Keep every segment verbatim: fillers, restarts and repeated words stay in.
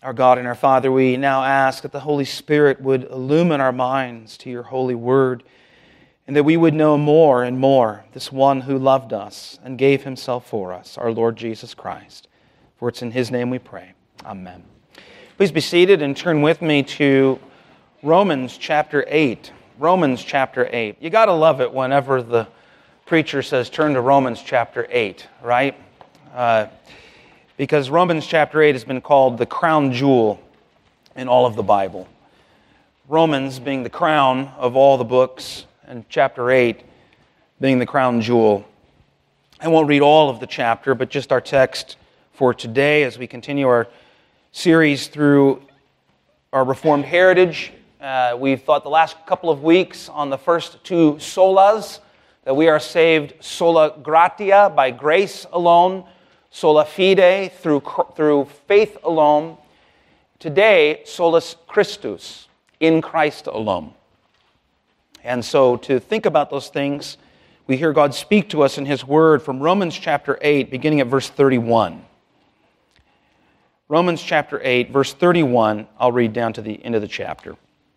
Our God and our Father, we now ask that the Holy Spirit would illumine our minds to your holy word, and that we would know more and more this one who loved us and gave himself for us, our Lord Jesus Christ. For it's in his name we pray. Amen. Please be seated and turn with me to Romans chapter eight. Romans chapter eight. You got to love it whenever the preacher says turn to Romans chapter eight, right? Uh, because Romans chapter eight has been called the crown jewel in all of the Bible. Romans being the crown of all the books, and chapter eight being the crown jewel. I won't read all of the chapter, but just our text for today as we continue our series through our Reformed heritage. Uh, we've thought the last couple of weeks on the first two solas, that we are saved sola gratia, by grace alone, sola fide, through, through faith alone. Today, solus Christus, in Christ alone. And so to think about those things, we hear God speak to us in his word from Romans chapter eight, beginning at verse thirty-one. Romans chapter eight, verse thirty-one, I'll read down to the end of the chapter.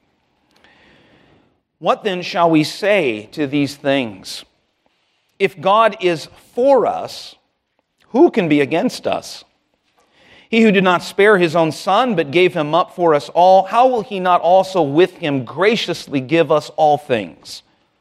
What then shall we say to these things? If God is for us, who can be against us? He who did not spare his own son, but gave him up for us all, how will he not also with him graciously give us all things?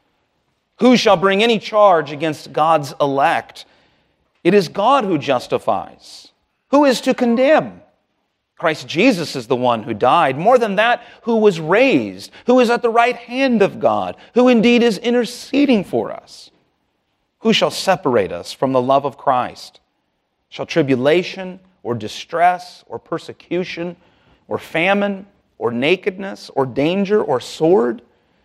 Who shall bring any charge against God's elect? It is God who justifies. Who is to condemn? Christ Jesus is the one who died. More than that, who was raised, who is at the right hand of God, who indeed is interceding for us. Who shall separate us from the love of Christ? Shall tribulation or distress or persecution or famine or nakedness or danger or sword?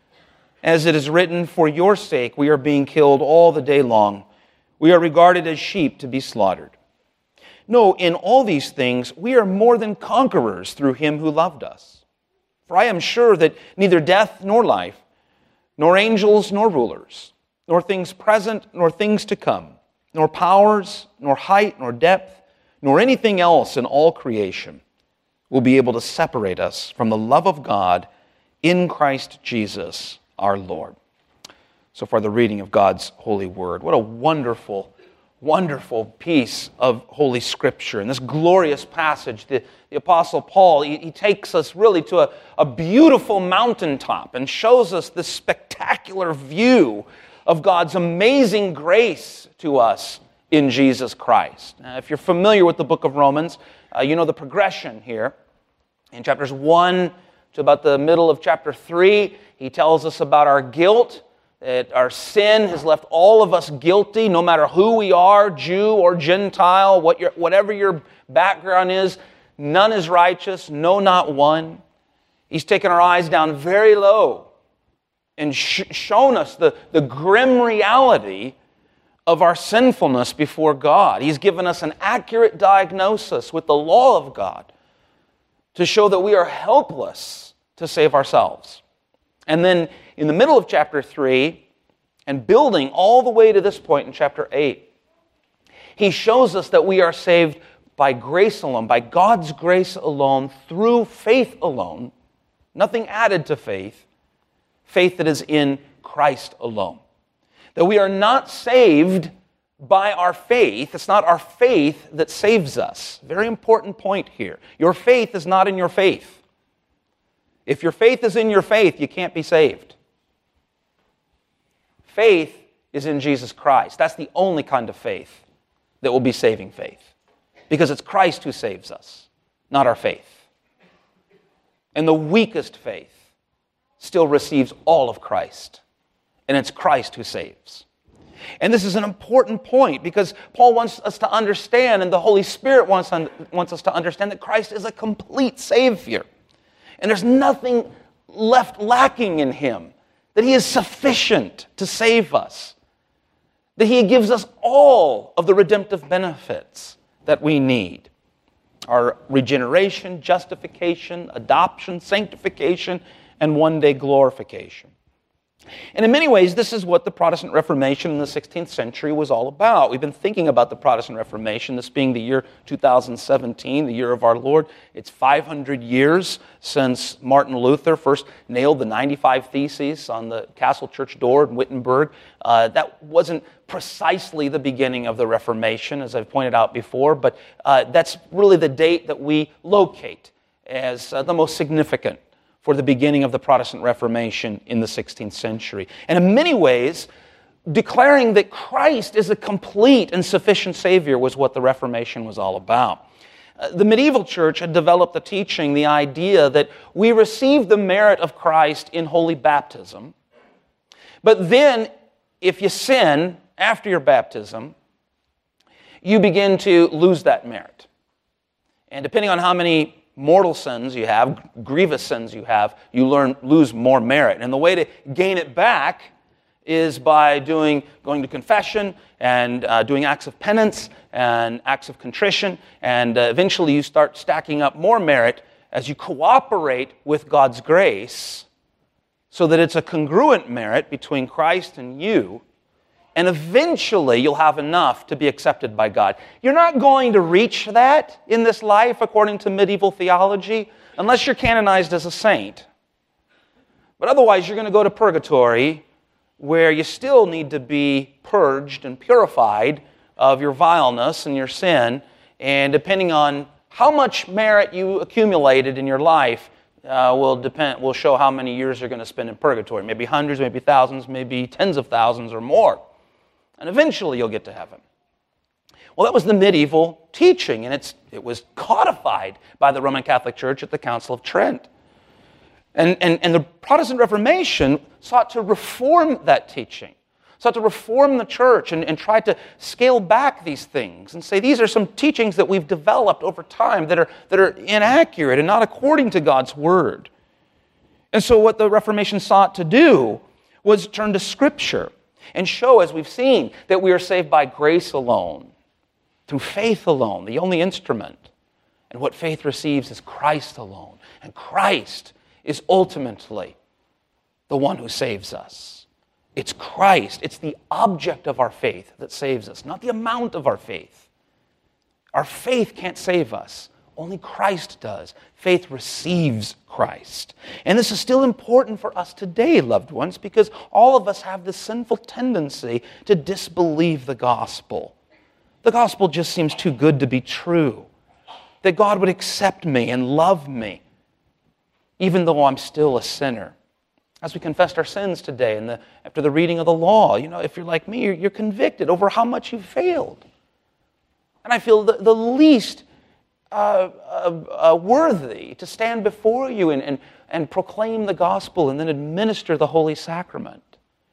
As it is written, for your sake we are being killed all the day long. We are regarded as sheep to be slaughtered. No, in all these things we are more than conquerors through him who loved us. For I am sure that neither death nor life, nor angels nor rulers, nor things present nor things to come, nor powers, nor height, nor depth, nor anything else in all creation will be able to separate us from the love of God in Christ Jesus our Lord. So far, the reading of God's holy word. What a wonderful Wonderful piece of Holy Scripture. In this glorious passage, the, the Apostle Paul, he, he takes us really to a, a beautiful mountaintop and shows us this spectacular view of God's amazing grace to us in Jesus Christ. Now, if you're familiar with the book of Romans, uh, you know the progression here. In chapters one to about the middle of chapter three, he tells us about our guilt, that our sin has left all of us guilty, no matter who we are, Jew or Gentile, what your, whatever your background is, none is righteous, no, not one. He's taken our eyes down very low and sh- shown us the, the grim reality of our sinfulness before God. He's given us an accurate diagnosis with the law of God to show that we are helpless to save ourselves. And then in the middle of chapter three, and building all the way to this point in chapter eight, he shows us that we are saved by grace alone, by God's grace alone, through faith alone, nothing added to faith, faith that is in Christ alone. That we are not saved by our faith. It's not our faith that saves us. Very important point here. Your faith is not in your faith. If your faith is in your faith, you can't be saved. Faith is in Jesus Christ. That's the only kind of faith that will be saving faith. Because it's Christ who saves us, not our faith. And the weakest faith still receives all of Christ. And it's Christ who saves. And this is an important point because Paul wants us to understand, and the Holy Spirit wants, wants us to understand, that Christ is a complete Savior. And there's nothing left lacking in him. That he is sufficient to save us. That he gives us all of the redemptive benefits that we need. Our regeneration, justification, adoption, sanctification, and one day glorification. And in many ways, this is what the Protestant Reformation in the sixteenth century was all about. We've been thinking about the Protestant Reformation, this being the year two thousand seventeen, the year of our Lord. It's five hundred years since Martin Luther first nailed the ninety-five Theses on the Castle Church door in Wittenberg. Uh, that wasn't precisely the beginning of the Reformation, as I've pointed out before, but uh, that's really the date that we locate as uh, the most significant for the beginning of the Protestant Reformation in the sixteenth century. And in many ways, declaring that Christ is a complete and sufficient Savior was what the Reformation was all about. Uh, the medieval church had developed the teaching, the idea that we receive the merit of Christ in holy baptism, but then if you sin after your baptism, you begin to lose that merit. And depending on how many mortal sins you have, grievous sins you have, you learn lose more merit. And the way to gain it back is by doing going to confession and uh, doing acts of penance and acts of contrition, and uh, eventually you start stacking up more merit as you cooperate with God's grace so that it's a congruent merit between Christ and you, and eventually you'll have enough to be accepted by God. You're not going to reach that in this life, according to medieval theology, unless you're canonized as a saint. But otherwise, you're going to go to purgatory, where you still need to be purged and purified of your vileness and your sin, and depending on how much merit you accumulated in your life, uh, will depend will show how many years you're going to spend in purgatory. Maybe hundreds, maybe thousands, maybe tens of thousands or more. And eventually you'll get to heaven. Well, that was the medieval teaching, and it's, it was codified by the Roman Catholic Church at the Council of Trent. And, and, and the Protestant Reformation sought to reform that teaching, sought to reform the church and, and try to scale back these things and say these are some teachings that we've developed over time that are, that are inaccurate and not according to God's Word. And so what the Reformation sought to do was turn to Scripture and show, as we've seen, that we are saved by grace alone, through faith alone, the only instrument. And what faith receives is Christ alone. And Christ is ultimately the one who saves us. It's Christ. It's the object of our faith that saves us, not the amount of our faith. Our faith can't save us. Only Christ does. Faith receives Christ. And this is still important for us today, loved ones, because all of us have this sinful tendency to disbelieve the gospel. The gospel just seems too good to be true. That God would accept me and love me, even though I'm still a sinner. As we confessed our sins today and the, after the reading of the law, you know, if you're like me, you're, you're convicted over how much you've failed. And I feel the, the least Uh, uh, uh, worthy to stand before you and, and, and proclaim the gospel and then administer the Holy Sacrament.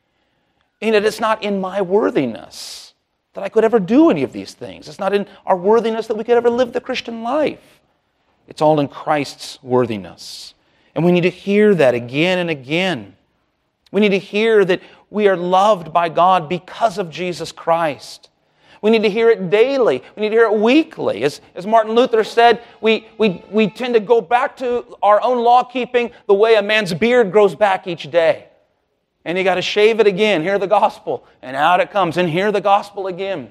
And it is not in my worthiness that I could ever do any of these things. It's not in our worthiness that we could ever live the Christian life. It's all in Christ's worthiness. And we need to hear that again and again. We need to hear that we are loved by God because of Jesus Christ. We need to hear it daily. We need to hear it weekly. As, as Martin Luther said, we, we, we tend to go back to our own law-keeping the way a man's beard grows back each day. And you got to shave it again, hear the gospel, and out it comes, and hear the gospel again.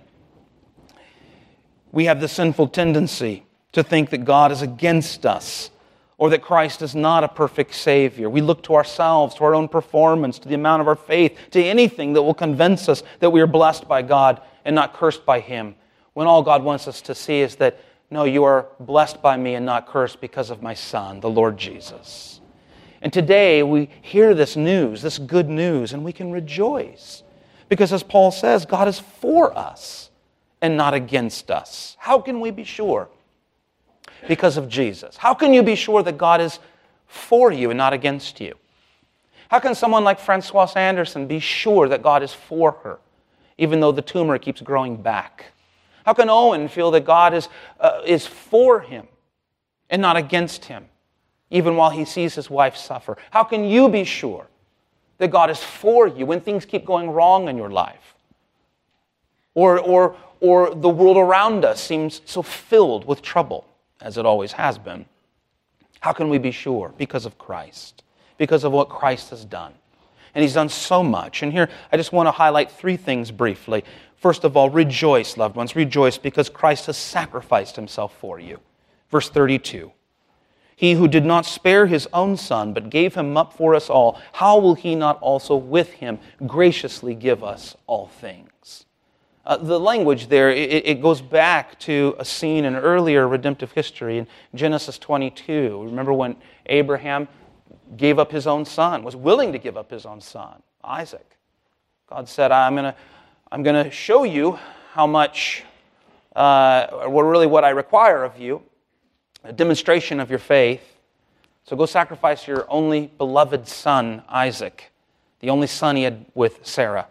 We have the sinful tendency to think that God is against us, or that Christ is not a perfect Savior. We look to ourselves, to our own performance, to the amount of our faith, to anything that will convince us that we are blessed by God and not cursed by Him, when all God wants us to see is that, no, you are blessed by me and not cursed because of my Son, the Lord Jesus. And today we hear this news, this good news, and we can rejoice. Because as Paul says, God is for us and not against us. How can we be sure? Because of Jesus. How can you be sure that God is for you and not against you? How can someone like Francoise Anderson be sure that God is for her, even though the tumor keeps growing back? How can Owen feel that God is, uh, is for him and not against him, even while he sees his wife suffer? How can you be sure that God is for you when things keep going wrong in your life? Or, or, or the world around us seems so filled with trouble, as it always has been. How can we be sure? Because of Christ. Because of what Christ has done. And He's done so much. And here, I just want to highlight three things briefly. First of all, rejoice, loved ones. Rejoice because Christ has sacrificed Himself for you. Verse thirty-two. He who did not spare His own Son, but gave Him up for us all, how will He not also with Him graciously give us all things? Uh, the language there, it, it goes back to a scene in earlier redemptive history in Genesis twenty-two. Remember when Abraham gave up his own son, was willing to give up his own son, Isaac. God said, I'm going to I'm going to show you how much, uh, or really what I require of you, a demonstration of your faith. So go sacrifice your only beloved son, Isaac, the only son he had with Sarah.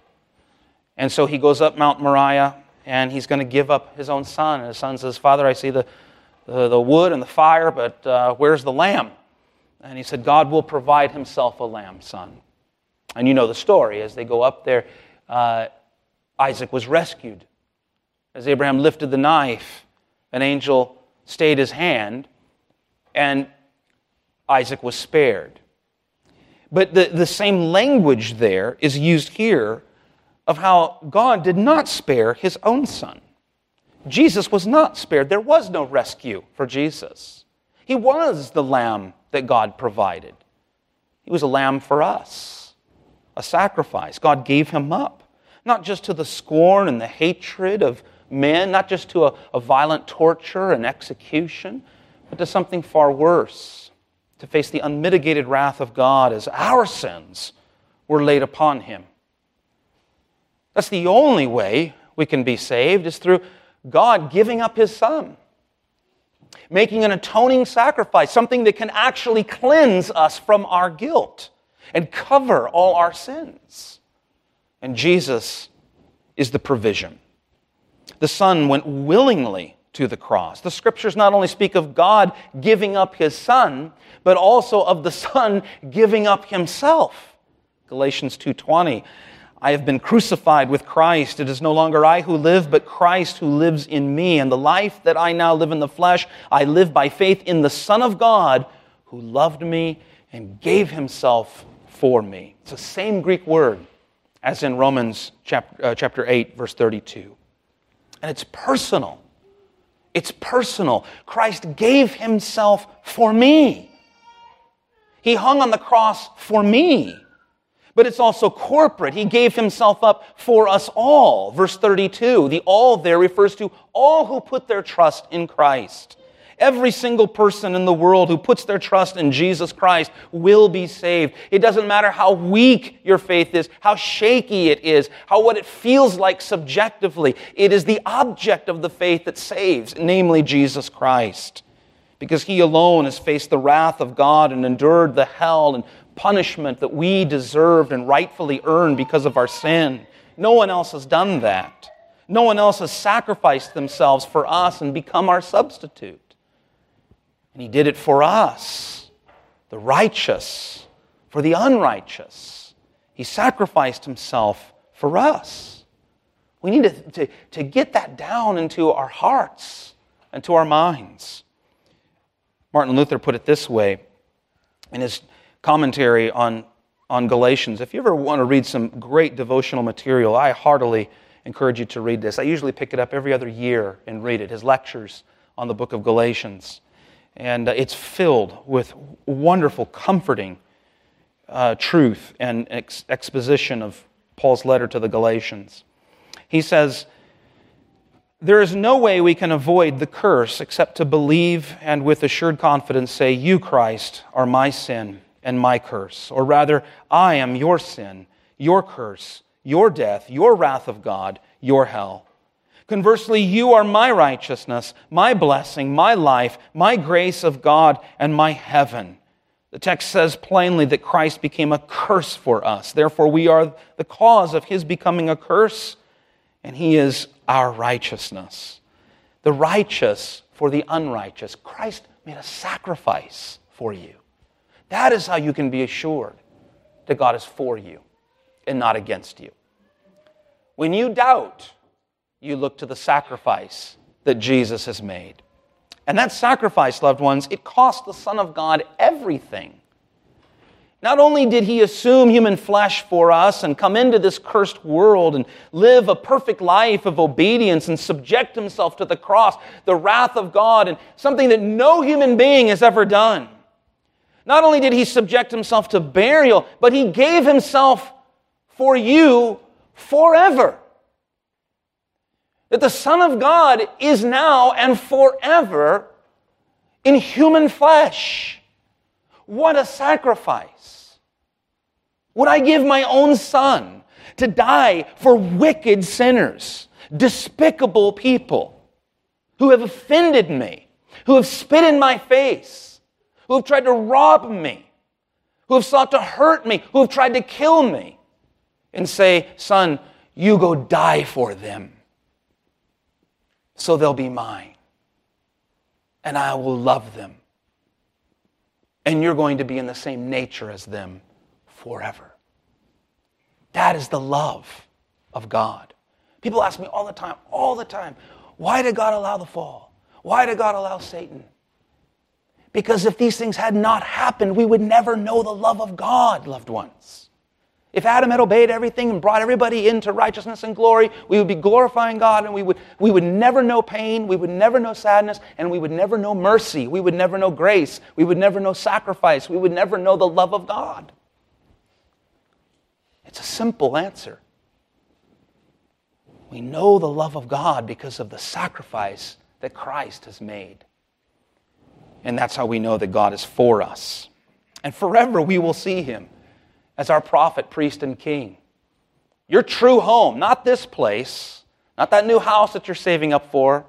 And so he goes up Mount Moriah, and he's going to give up his own son. And his son says, Father, I see the, the, the wood and the fire, but uh, where's the lamb? And he said, God will provide Himself a lamb, son. And you know the story. As they go up there, uh, Isaac was rescued. As Abraham lifted the knife, an angel stayed his hand, and Isaac was spared. But the, the same language there is used here of how God did not spare His own Son. Jesus was not spared. There was no rescue for Jesus. He was the lamb that God provided. He was a lamb for us, a sacrifice. God gave Him up, not just to the scorn and the hatred of men, not just to a, a violent torture and execution, but to something far worse, to face the unmitigated wrath of God as our sins were laid upon Him. That's the only way we can be saved, is through God giving up His Son, making an atoning sacrifice, something that can actually cleanse us from our guilt and cover all our sins. And Jesus is the provision. The Son went willingly to the cross. The Scriptures not only speak of God giving up His Son, but also of the Son giving up Himself. Galatians two twenty, I have been crucified with Christ. It is no longer I who live, but Christ who lives in me. And the life that I now live in the flesh, I live by faith in the Son of God, who loved me and gave Himself for me. It's the same Greek word as in Romans chapter, uh, chapter eight, verse thirty-two. And it's personal. It's personal. Christ gave Himself for me. He hung on the cross for me. But it's also corporate. He gave Himself up for us all. Verse thirty-two, the all there refers to all who put their trust in Christ. Every single person in the world who puts their trust in Jesus Christ will be saved. It doesn't matter how weak your faith is, how shaky it is, how what it feels like subjectively. It is the object of the faith that saves, namely Jesus Christ. Because He alone has faced the wrath of God and endured the hell and punishment that we deserved and rightfully earned because of our sin. No one else has done that. No one else has sacrificed themselves for us and become our substitute. And He did it for us, the righteous, for the unrighteous. He sacrificed Himself for us. We need to, to, to get that down into our hearts and to our minds. Martin Luther put it this way in his commentary on, on Galatians. If you ever want to read some great devotional material, I heartily encourage you to read this. I usually pick it up every other year and read it, his lectures on the book of Galatians. And uh, it's filled with wonderful, comforting uh, truth and ex- exposition of Paul's letter to the Galatians. He says, there is no way we can avoid the curse except to believe and with assured confidence say, you, Christ, are my sin and my curse. Or rather, I am your sin, your curse, your death, your wrath of God, your hell. Conversely, you are my righteousness, my blessing, my life, my grace of God, and my heaven. The text says plainly that Christ became a curse for us. Therefore, we are the cause of His becoming a curse, and He is our righteousness. The righteous for the unrighteous. Christ made a sacrifice for you. That is how you can be assured that God is for you and not against you. When you doubt, you look to the sacrifice that Jesus has made. And that sacrifice, loved ones, it cost the Son of God everything. Not only did he assume human flesh for us and come into this cursed world and live a perfect life of obedience and subject himself to the cross, the wrath of God, and something that no human being has ever done. Not only did he subject himself to burial, but he gave himself for you forever. That the Son of God is now and forever in human flesh. What a sacrifice. Would I give my own son to die for wicked sinners, despicable people who have offended me, who have spit in my face, who have tried to rob me, who have sought to hurt me, who have tried to kill me, and say, son, you go die for them, so they'll be mine, and I will love them. And you're going to be in the same nature as them forever. That is the love of God. People ask me all the time, all the time, why did God allow the fall? Why did God allow Satan? Because if these things had not happened, we would never know the love of God, loved ones. If Adam had obeyed everything and brought everybody into righteousness and glory, we would be glorifying God, and we would, we would never know pain, we would never know sadness, and we would never know mercy. We would never know grace. We would never know sacrifice. We would never know the love of God. It's a simple answer. We know the love of God because of the sacrifice that Christ has made. And that's how we know that God is for us. And forever we will see him as our prophet, priest, and king. Your true home, not this place, not that new house that you're saving up for.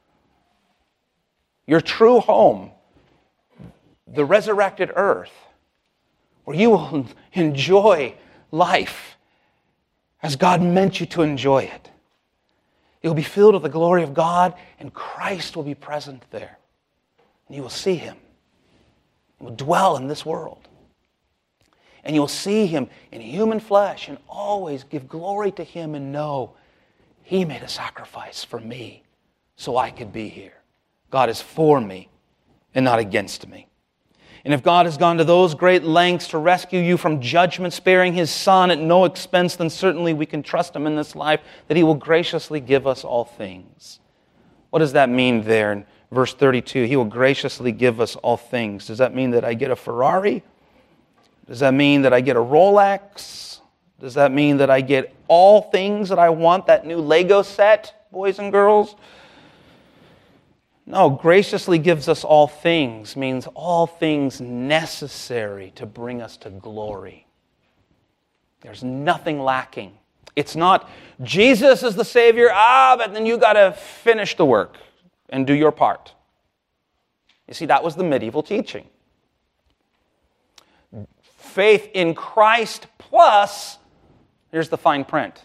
Your true home, the resurrected earth, where you will enjoy life as God meant you to enjoy it. You'll be filled with the glory of God, and Christ will be present there. And you will see him. He will dwell in this world. And you'll see him in human flesh and always give glory to him and know he made a sacrifice for me so I could be here. God is for me and not against me. And if God has gone to those great lengths to rescue you from judgment, sparing his Son at no expense, then certainly we can trust him in this life that he will graciously give us all things. What does that mean there in verse thirty-two? He will graciously give us all things. Does that mean that I get a Ferrari? Does that mean that I get a Rolex? Does that mean that I get all things that I want, that new Lego set, boys and girls? No, graciously gives us all things means all things necessary to bring us to glory. There's nothing lacking. It's not, Jesus is the Savior, ah, but then you got to finish the work and do your part. You see, that was the medieval teaching. Faith in Christ plus, here's the fine print.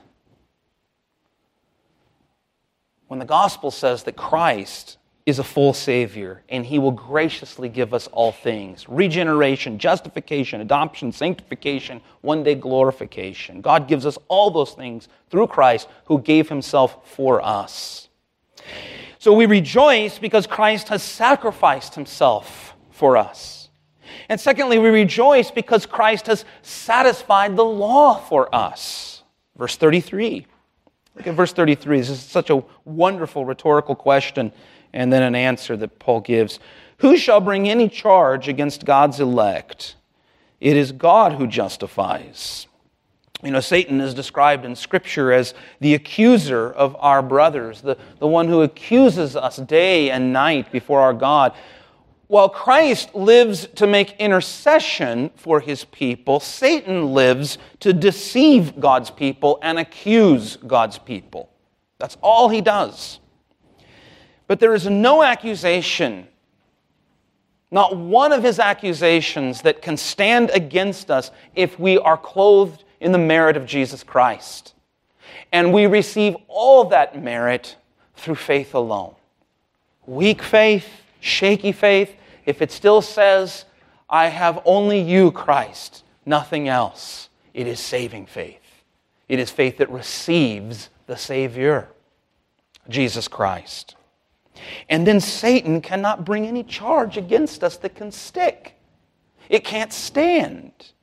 When the gospel says that Christ is a full Savior and he will graciously give us all things, regeneration, justification, adoption, sanctification, one day glorification. God gives us all those things through Christ who gave himself for us. So we rejoice because Christ has sacrificed himself for us. And secondly, we rejoice because Christ has satisfied the law for us. Verse thirty-three. Look at verse thirty-three. This is such a wonderful rhetorical question and then an answer that Paul gives. Who shall bring any charge against God's elect? It is God who justifies. You know, Satan is described in Scripture as the accuser of our brothers, the, the one who accuses us day and night before our God. While Christ lives to make intercession for his people, Satan lives to deceive God's people and accuse God's people. That's all he does. But there is no accusation, not one of his accusations that can stand against us if we are clothed in the merit of Jesus Christ. And we receive all that merit through faith alone. Weak faith, shaky faith, if it still says, I have only you, Christ, nothing else, it is saving faith. It is faith that receives the Savior, Jesus Christ. And then Satan cannot bring any charge against us that can stick. It can't stand.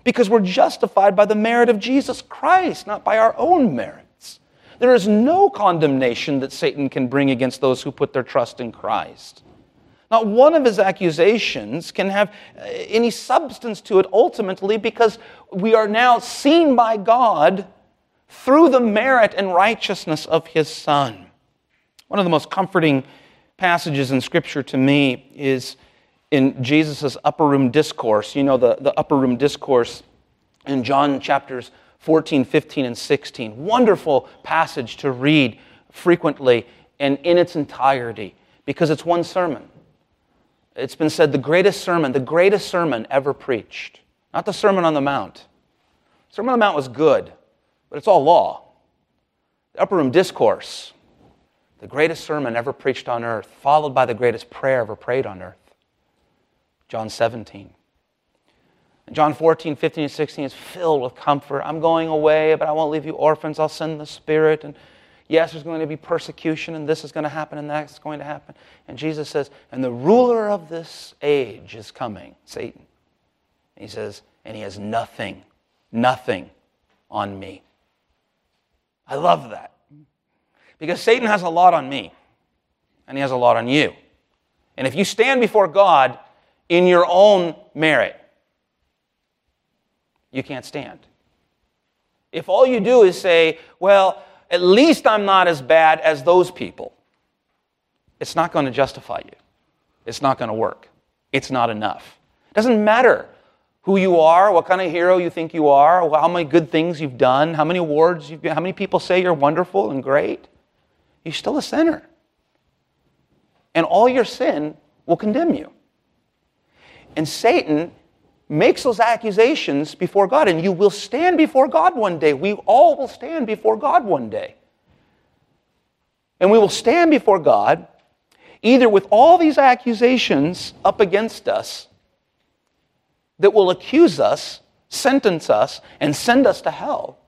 because we're justified by the merit of Jesus Christ, not by our own merits. There is no condemnation that Satan can bring against those who put their trust in Christ. Not one of his accusations can have any substance to it ultimately, because we are now seen by God through the merit and righteousness of his Son. One of the most comforting passages in Scripture to me is in Jesus' upper room discourse. You know, the, the upper room discourse in John chapters fourteen, fifteen, and sixteen. Wonderful passage to read frequently and in its entirety, because it's one sermon. It's been said the greatest sermon, the greatest sermon ever preached. Not the Sermon on the Mount. The Sermon on the Mount was good, but it's all law. The upper room discourse, the greatest sermon ever preached on earth, followed by the greatest prayer ever prayed on earth. John seventeen. And John fourteen, fifteen, and sixteen is filled with comfort. I'm going away, but I won't leave you orphans. I'll send the Spirit. And yes, there's going to be persecution, and this is going to happen, and that's going to happen. And Jesus says, and the ruler of this age is coming, Satan. And he says, and he has nothing, nothing on me. I love that. Because Satan has a lot on me, and he has a lot on you. And if you stand before God in your own merit, you can't stand. If all you do is say, well, at least I'm not as bad as those people, it's not going to justify you. It's not going to work. It's not enough. It doesn't matter who you are, what kind of hero you think you are, how many good things you've done, how many awards you've got, how many people say you're wonderful and great. You're still a sinner. And all your sin will condemn you. And Satan makes those accusations before God, and you will stand before God one day. We all will stand before God one day. And we will stand before God either with all these accusations up against us that will accuse us, sentence us, and send us to hell,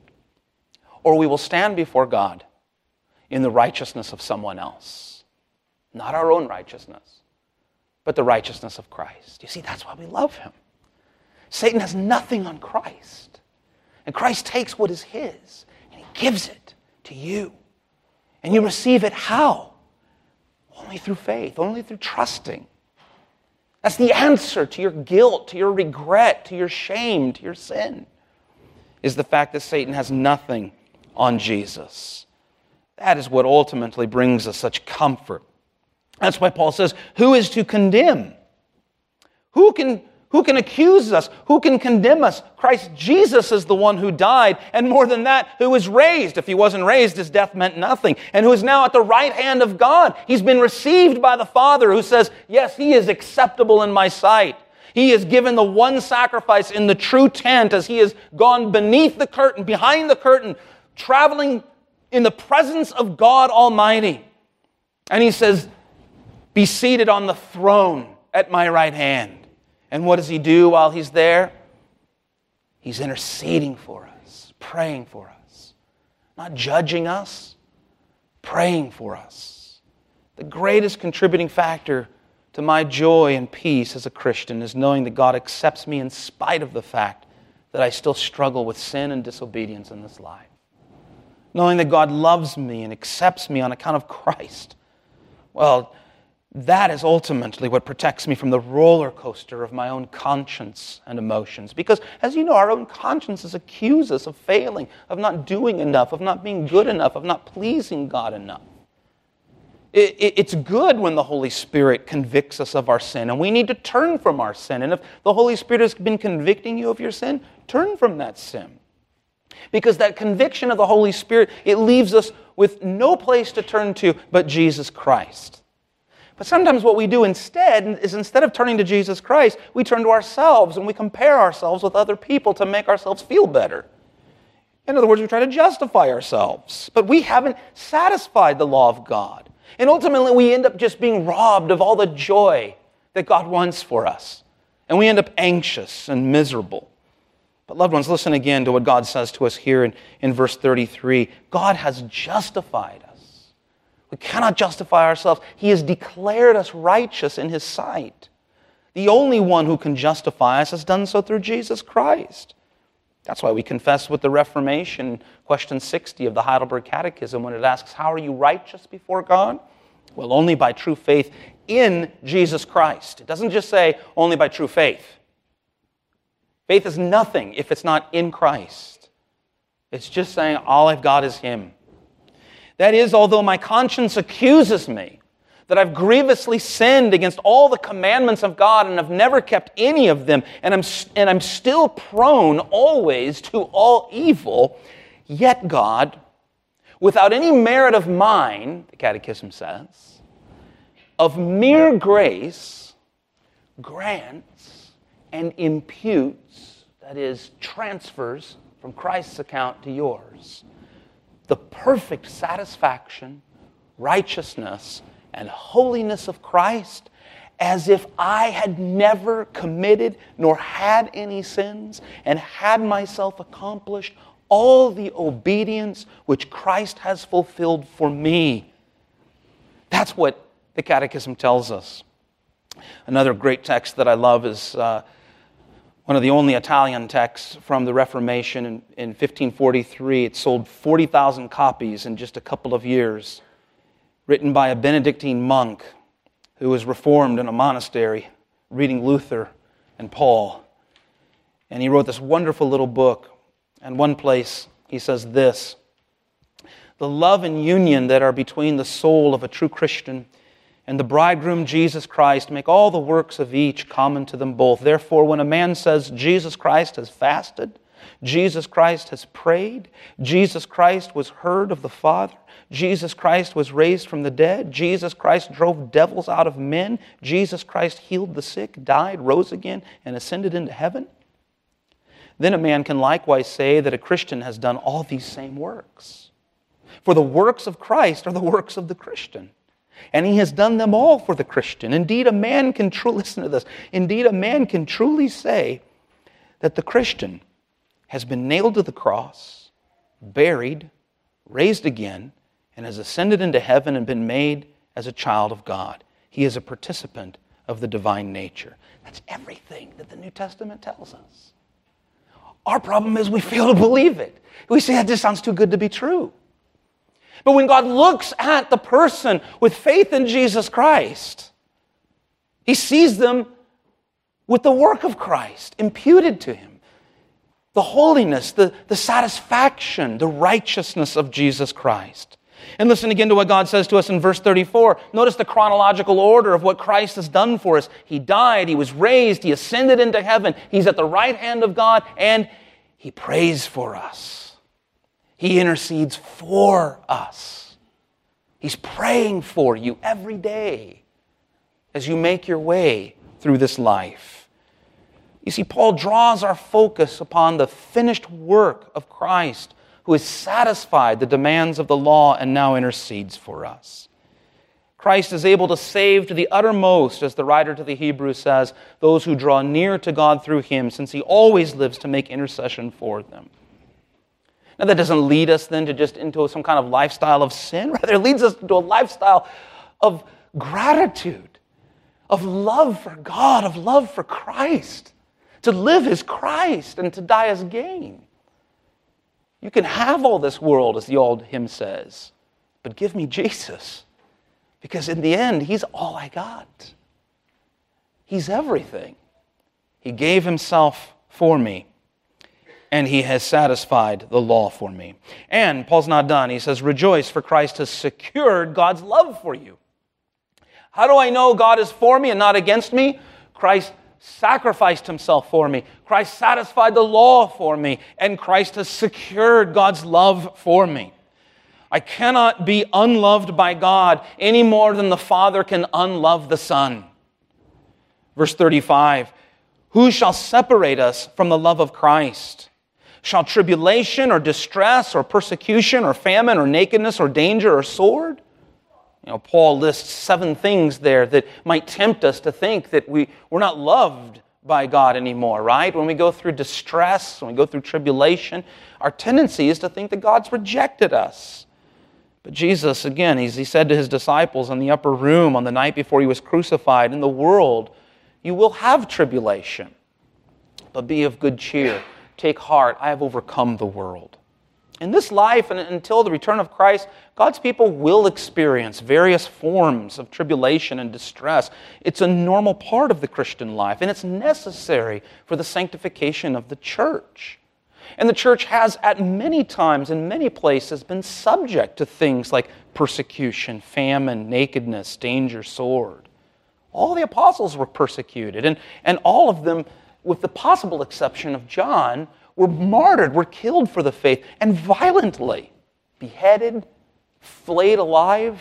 or we will stand before God in the righteousness of someone else. Not our own righteousness, but the righteousness of Christ. You see, that's why we love him. Satan has nothing on Christ. And Christ takes what is his and he gives it to you. And you receive it how? Only through faith, only through trusting. That's the answer to your guilt, to your regret, to your shame, to your sin, is the fact that Satan has nothing on Jesus. That is what ultimately brings us such comfort. That's why Paul says, who is to condemn? Who can, who can accuse us? Who can condemn us? Christ Jesus is the one who died, and more than that, who was raised. If he wasn't raised, his death meant nothing. And who is now at the right hand of God. He's been received by the Father, who says, yes, he is acceptable in my sight. He has given the one sacrifice in the true tent as he has gone beneath the curtain, behind the curtain, traveling in the presence of God Almighty. And he says, be seated on the throne at my right hand. And what does he do while he's there? He's interceding for us, praying for us, not judging us, praying for us. The greatest contributing factor to my joy and peace as a Christian is knowing that God accepts me in spite of the fact that I still struggle with sin and disobedience in this life. Knowing that God loves me and accepts me on account of Christ. Well, that is ultimately what protects me from the roller coaster of my own conscience and emotions. Because, as you know, our own consciences accuse us of failing, of not doing enough, of not being good enough, of not pleasing God enough. It, it, it's good when the Holy Spirit convicts us of our sin, and we need to turn from our sin. And if the Holy Spirit has been convicting you of your sin, turn from that sin. Because that conviction of the Holy Spirit, it leaves us with no place to turn to but Jesus Christ. But sometimes what we do instead is, instead of turning to Jesus Christ, we turn to ourselves and we compare ourselves with other people to make ourselves feel better. In other words, we try to justify ourselves. But we haven't satisfied the law of God. And ultimately, we end up just being robbed of all the joy that God wants for us. And we end up anxious and miserable. But loved ones, listen again to what God says to us here in, in verse thirty-three. God has justified us. We cannot justify ourselves. He has declared us righteous in his sight. The only one who can justify us has done so through Jesus Christ. That's why we confess with the Reformation, question sixty of the Heidelberg Catechism, when it asks, how are you righteous before God? Well, only by true faith in Jesus Christ. It doesn't just say only by true faith. Faith is nothing if it's not in Christ. It's just saying all I've got is Him. That is, although my conscience accuses me that I've grievously sinned against all the commandments of God and have never kept any of them, and I'm, and I'm still prone always to all evil, yet God, without any merit of mine, the Catechism says, of mere grace, grants and imputes, that is, transfers from Christ's account to yours, the perfect satisfaction, righteousness, and holiness of Christ, as if I had never committed nor had any sins, and had myself accomplished all the obedience which Christ has fulfilled for me. That's what the Catechism tells us. Another great text that I love is uh, one of the only Italian texts from the Reformation in, in fifteen forty-three. It sold forty thousand copies in just a couple of years. Written by a Benedictine monk who was reformed in a monastery, reading Luther and Paul. And he wrote this wonderful little book. And one place he says this: the love and union that are between the soul of a true Christian and the bridegroom Jesus Christ make all the works of each common to them both. Therefore, when a man says Jesus Christ has fasted, Jesus Christ has prayed, Jesus Christ was heard of the Father, Jesus Christ was raised from the dead, Jesus Christ drove devils out of men, Jesus Christ healed the sick, died, rose again, and ascended into heaven, then a man can likewise say that a Christian has done all these same works. For the works of Christ are the works of the Christian, and he has done them all for the Christian. Indeed, a man can truly, listen to this, indeed a man can truly say that the Christian has been nailed to the cross, buried, raised again, and has ascended into heaven and been made as a child of God. He is a participant of the divine nature. That's everything that the New Testament tells us. Our problem is we fail to believe it. We say, that just sounds too good to be true. But when God looks at the person with faith in Jesus Christ, He sees them with the work of Christ imputed to him. The holiness, the, the satisfaction, the righteousness of Jesus Christ. And listen again to what God says to us in verse thirty-four. Notice the chronological order of what Christ has done for us. He died, He was raised, He ascended into heaven, He's at the right hand of God, and He prays for us. He intercedes for us. He's praying for you every day as you make your way through this life. You see, Paul draws our focus upon the finished work of Christ, who has satisfied the demands of the law and now intercedes for us. Christ is able to save to the uttermost, as the writer to the Hebrews says, those who draw near to God through Him, since He always lives to make intercession for them. Now that doesn't lead us then to just into some kind of lifestyle of sin. Rather, it leads us into a lifestyle of gratitude, of love for God, of love for Christ. To live as Christ and to die as gain. You can have all this world, as the old hymn says, but give me Jesus. Because in the end, He's all I got. He's everything. He gave Himself for me, and He has satisfied the law for me. And Paul's not done. He says, rejoice, for Christ has secured God's love for you. How do I know God is for me and not against me? Christ sacrificed Himself for me. Christ satisfied the law for me. And Christ has secured God's love for me. I cannot be unloved by God any more than the Father can unlove the Son. Verse thirty-five, who shall separate us from the love of Christ? Shall tribulation or distress or persecution or famine or nakedness or danger or sword? You know, Paul lists seven things there that might tempt us to think that we, we're not loved by God anymore, right? When we go through distress, when we go through tribulation, our tendency is to think that God's rejected us. But Jesus, again, he said to His disciples in the upper room on the night before He was crucified, in the world You will have tribulation, but be of good cheer. Take heart, I have overcome the world. In this life and until the return of Christ, God's people will experience various forms of tribulation and distress. It's a normal part of the Christian life, and it's necessary for the sanctification of the church. And the church has at many times, in many places, been subject to things like persecution, famine, nakedness, danger, sword. All the apostles were persecuted, and, and all of them, with the possible exception of John, were martyred, were killed for the faith, and violently beheaded, flayed alive,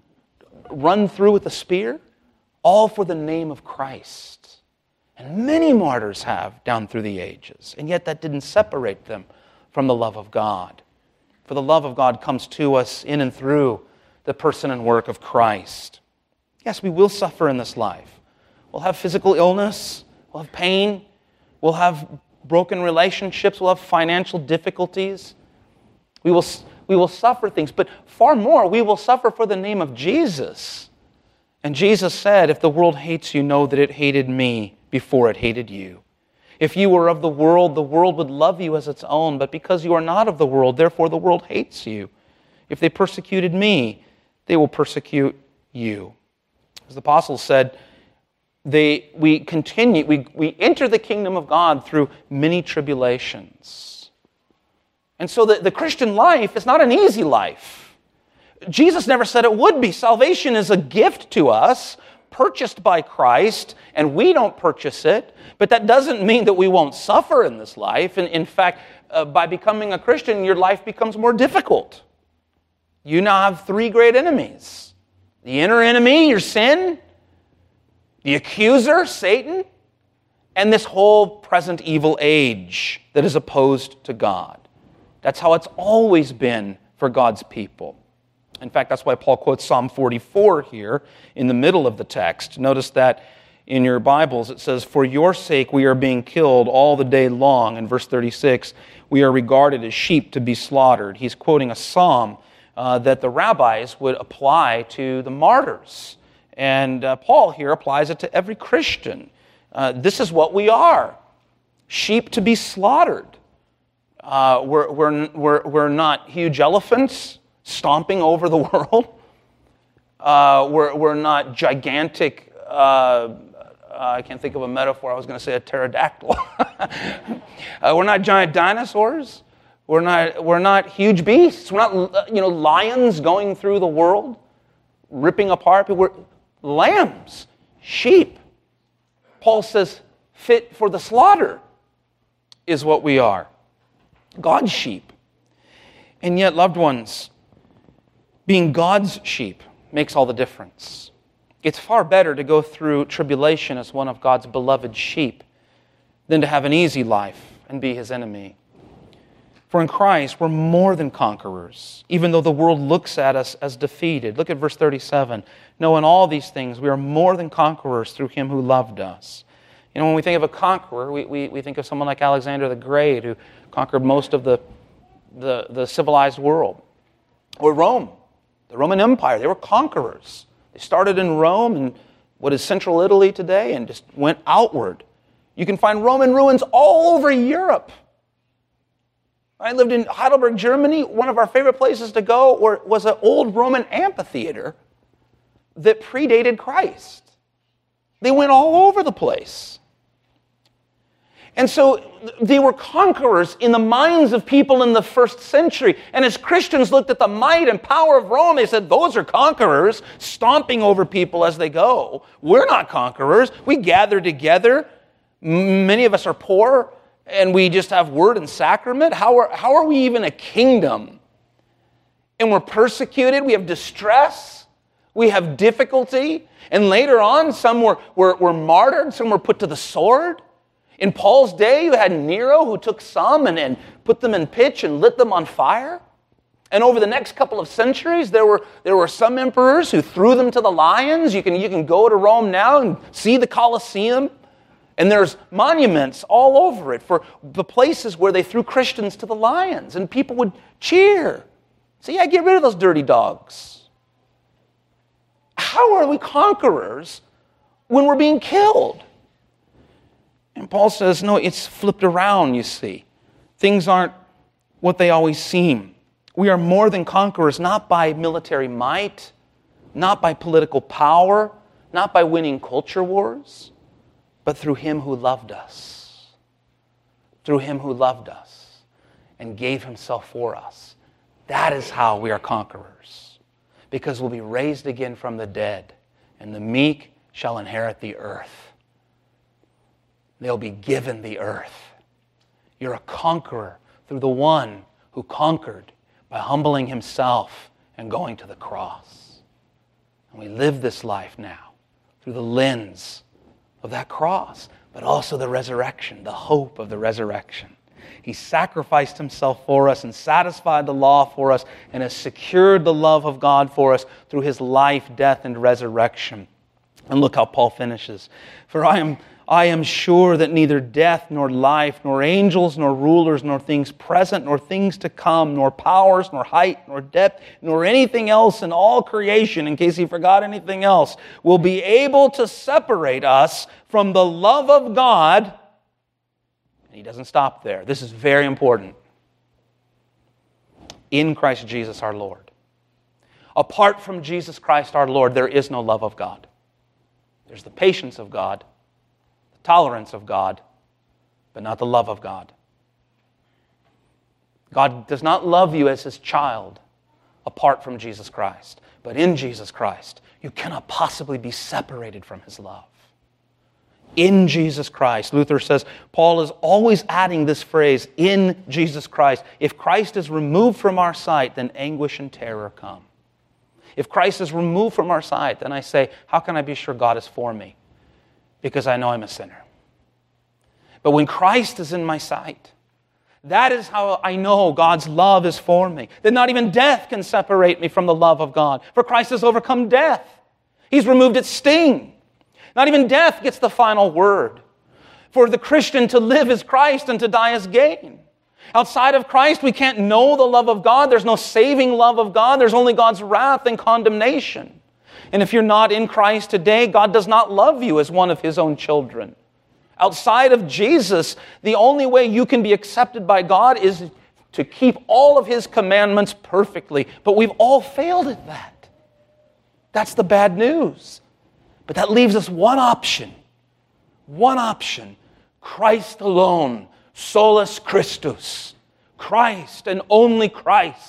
run through with a spear, all for the name of Christ. And many martyrs have down through the ages, and yet that didn't separate them from the love of God. For the love of God comes to us in and through the person and work of Christ. Yes, we will suffer in this life. We'll have physical illness, we'll have pain, we'll have broken relationships, we'll have financial difficulties. We will, we will suffer things, but far more, we will suffer for the name of Jesus. And Jesus said, if the world hates you, know that it hated me before it hated you. If you were of the world, the world would love you as its own, but because you are not of the world, therefore the world hates you. If they persecuted me, they will persecute you. As the apostles said, They, we continue, we, we enter the kingdom of God through many tribulations. And so the, the Christian life is not an easy life. Jesus never said it would be. Salvation is a gift to us, purchased by Christ, and we don't purchase it. But that doesn't mean that we won't suffer in this life. And in fact, uh, by becoming a Christian, your life becomes more difficult. You now have three great enemies. The inner enemy, your sin, the accuser, Satan, and this whole present evil age that is opposed to God. That's how it's always been for God's people. In fact, that's why Paul quotes Psalm forty-four here in the middle of the text. Notice that in your Bibles it says, for your sake we are being killed all the day long. In verse thirty-six, we are regarded as sheep to be slaughtered. He's quoting a psalm uh, that the rabbis would apply to the martyrs. And uh, Paul here applies it to every Christian. Uh, this is what we are. Sheep to be slaughtered. Uh, we're, we're, we're, we're not huge elephants stomping over the world. Uh, we're, we're not gigantic, uh, I can't think of a metaphor, I was going to say a pterodactyl. uh, we're not giant dinosaurs. We're not, we're not huge beasts. We're not you know, lions going through the world, ripping apart people. We're lambs, sheep. Paul says, fit for the slaughter is what we are. God's sheep. And yet, loved ones, being God's sheep makes all the difference. It's far better to go through tribulation as one of God's beloved sheep than to have an easy life and be His enemy. For in Christ, we're more than conquerors, even though the world looks at us as defeated. Look at verse thirty-seven. No, in all these things, we are more than conquerors through Him who loved us. You know, when we think of a conqueror, we, we, we think of someone like Alexander the Great, who conquered most of the, the, the civilized world. Or Rome, the Roman Empire. They were conquerors. They started in Rome, and what is central Italy today, and just went outward. You can find Roman ruins all over Europe. I lived in Heidelberg, Germany. One of our favorite places to go was an old Roman amphitheater that predated Christ. They went all over the place. And so they were conquerors in the minds of people in the first century. And as Christians looked at the might and power of Rome, they said, those are conquerors stomping over people as they go. We're not conquerors. We gather together. Many of us are poor, and we just have word and sacrament. How are, how are we even a kingdom? And we're persecuted. We have distress. We have difficulty. And later on, some were, were, were martyred. Some were put to the sword. In Paul's day, you had Nero who took some and, and put them in pitch and lit them on fire. And over the next couple of centuries, there were, there were some emperors who threw them to the lions. You can, you can go to Rome now and see the Colosseum. And there's monuments all over it for the places where they threw Christians to the lions. And people would cheer. Say, yeah, get rid of those dirty dogs. How are we conquerors when we're being killed? And Paul says, no, it's flipped around, you see. Things aren't what they always seem. We are more than conquerors, not by military might, not by political power, not by winning culture wars, but through Him who loved us. Through Him who loved us and gave Himself for us. That is how we are conquerors. Because we'll be raised again from the dead, and the meek shall inherit the earth. They'll be given the earth. You're a conqueror through the one who conquered by humbling Himself and going to the cross. And we live this life now through the lens of that cross, but also the resurrection, the hope of the resurrection. He sacrificed Himself for us and satisfied the law for us and has secured the love of God for us through His life, death, and resurrection. And look how Paul finishes. For I am I am sure that neither death, nor life, nor angels, nor rulers, nor things present, nor things to come, nor powers, nor height, nor depth, nor anything else in all creation, in case you forgot anything else, will be able to separate us from the love of God. And he doesn't stop there. This is very important. In Christ Jesus our Lord. Apart from Jesus Christ our Lord, there is no love of God. There's the patience of God, tolerance of God, but not the love of God. God does not love you as His child apart from Jesus Christ. But in Jesus Christ, you cannot possibly be separated from His love. In Jesus Christ. Luther says, Paul is always adding this phrase, in Jesus Christ. If Christ is removed from our sight, then anguish and terror come. If Christ is removed from our sight, then I say, how can I be sure God is for me? Because I know I'm a sinner. But when Christ is in my sight, that is how I know God's love is for me. That not even death can separate me from the love of God. For Christ has overcome death. He's removed its sting. Not even death gets the final word. For the Christian, to live is Christ and to die is gain. Outside of Christ, we can't know the love of God. There's no saving love of God. There's only God's wrath and condemnation. And if you're not in Christ today, God does not love you as one of His own children. Outside of Jesus, the only way you can be accepted by God is to keep all of His commandments perfectly. But we've all failed at that. That's the bad news. But that leaves us one option. One option. Christ alone. Solus Christus. Christ and only Christ.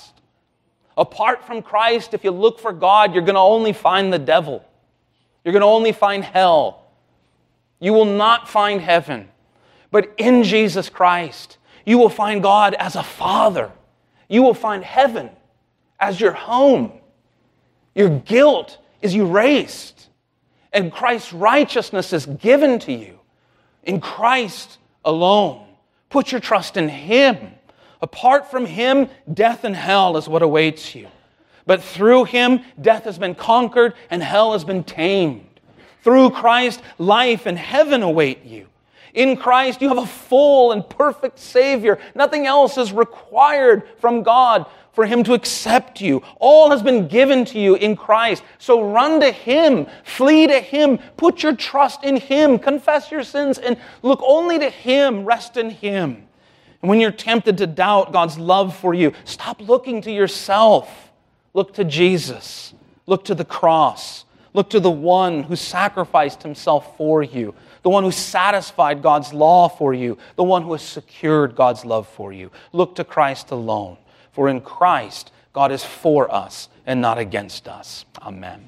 Apart from Christ, if you look for God, you're going to only find the devil. You're going to only find hell. You will not find heaven. But in Jesus Christ, you will find God as a Father. You will find heaven as your home. Your guilt is erased. And Christ's righteousness is given to you. In Christ alone. Put your trust in Him. Apart from Him, death and hell is what awaits you. But through Him, death has been conquered and hell has been tamed. Through Christ, life and heaven await you. In Christ, you have a full and perfect Savior. Nothing else is required from God for Him to accept you. All has been given to you in Christ. So run to Him. Flee to Him. Put your trust in Him. Confess your sins and look only to Him. Rest in Him. And when you're tempted to doubt God's love for you, stop looking to yourself. Look to Jesus. Look to the cross. Look to the one who sacrificed Himself for you. The one who satisfied God's law for you. The one who has secured God's love for you. Look to Christ alone. For in Christ, God is for us and not against us. Amen.